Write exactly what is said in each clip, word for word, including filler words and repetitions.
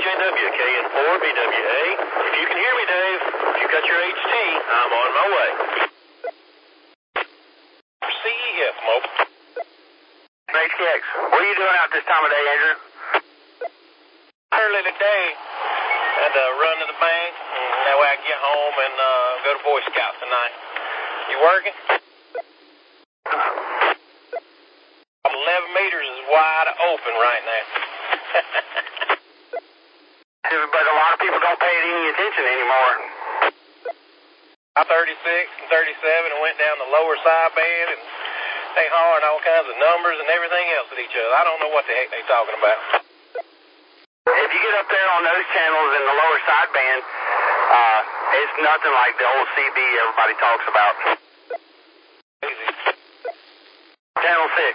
J W, K N four V W A. If you can hear me, Dave, if you got your H T, I'm on my way. C E F, mobile. H K X, what are you doing out this time of day, Andrew? Early today, had to run to the bank, and that way I can get home and uh, go to Boy Scouts tonight. You working? eleven meters is wide open right now. But a lot of people don't pay it any attention anymore. I'm thirty-six and thirty-seven and went down the lower sideband, and they hollering all kinds of numbers and everything else at each other. I don't know what the heck they talking about. If you get up there on those channels in the lower sideband, uh, it's nothing like the old C B everybody talks about. Easy. Channel six.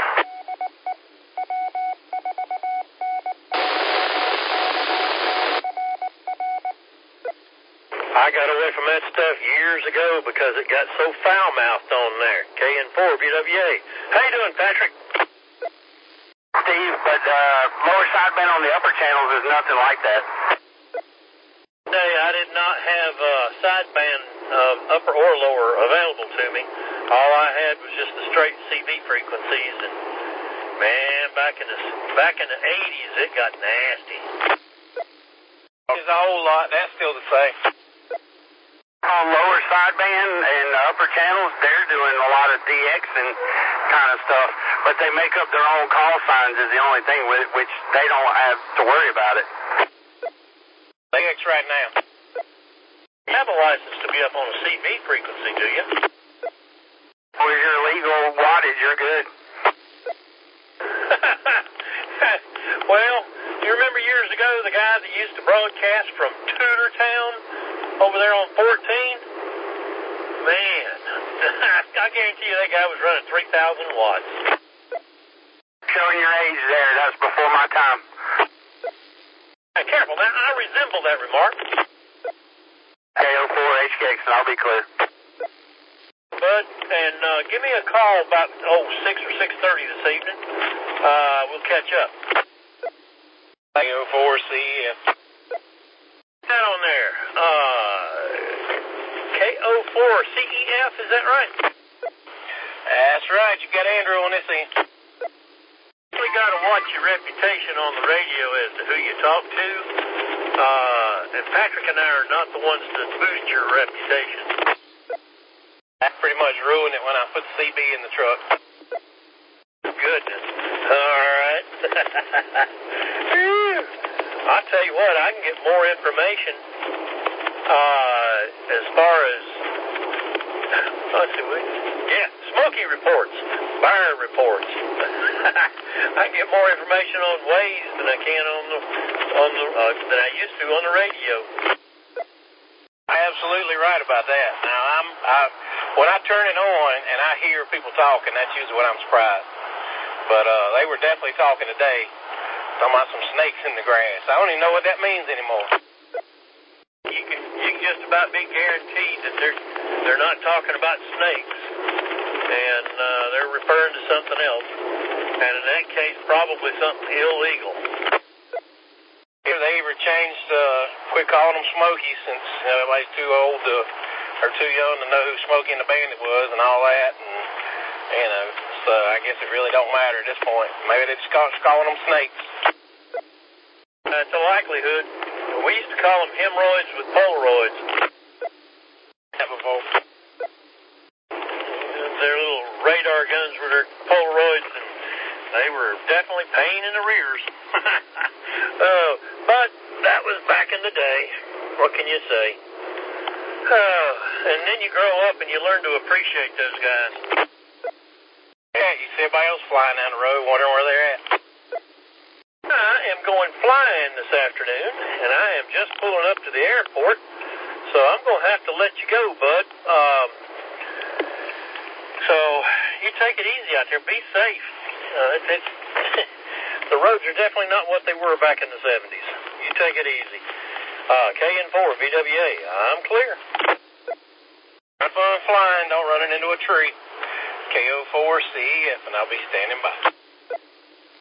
I got away from that stuff years ago because it got so foul-mouthed on there. K N four V W A. How you doing, Patrick? Steve, but uh, lower sideband on the upper channels is nothing like that. Today, I did not have uh, sideband uh, upper or lower available to me. All I had was just the straight C B frequencies, and man, back in the back in the eighties, it got nasty. It's a whole lot. That's still the same. On lower sideband and the upper channels, they're doing a lot of D X and kind of stuff, but they make up their own call signs is the only thing with it, which they don't have to worry about it. D X right now. You have a license to be up on a C B frequency, do you? Well, if you're legal wattage, you're good. Well, you remember years ago the guy that used to broadcast from Tudortown over there on fourteen? Man, I guarantee you that guy was running three thousand watts. Showing your age there, that's before my time. Now, careful, now, I resemble that remark. K O four H K X, and I'll be clear. Bud, and uh, give me a call about, oh, six or six thirty this evening. Uh, we'll catch up. K O four C E F. That on there. Uh, K O four C E F, is that right? That's right. You got Andrew on this end. You really got to watch your reputation on the radio as to who you talk to. Uh, and Patrick and I are not the ones that boost your reputation. I pretty much ruined it when I put C B in the truck. Goodness. All right. I tell you what, I can get more information uh, as far as, let's see, what, yeah, smoky reports, fire reports. I can get more information on Waze than I can on the, on the, uh, than I used to on the radio. Absolutely right about that. Now, I'm, I, when I turn it on and I hear people talking, that's usually when I'm surprised. But uh, they were definitely talking today. Talking about some snakes in the grass. I don't even know what that means anymore. You can you can just about be guaranteed that they're they're not talking about snakes, and uh, they're referring to something else. And in that case, probably something illegal. If they ever changed, uh, quit calling them Smokey since you know, everybody's too old to, or too young to know who Smokey and the Bandit was and all that, and you know. So I guess it really don't matter at this point. Maybe they're just call, calling them snakes. Uh, it's a likelihood. We used to call them hemorrhoids with Polaroids. That before. Their little radar guns were their Polaroids, and they were definitely pain in the rears. uh, but that was back in the day. What can you say? Uh, and then you grow up and you learn to appreciate those guys. Yeah, you see everybody else flying down the road, wondering where they're at. I am going flying this afternoon, and I am just pulling up to the airport, so I'm going to have to let you go, bud. Um, so you take it easy out there. Be safe. Uh, it's, it's the roads are definitely not what they were back in the seventies. You take it easy. Uh, K N four V W A, I'm clear. Have fun flying. Don't run it into a tree. K O four C E F, and I'll be standing by.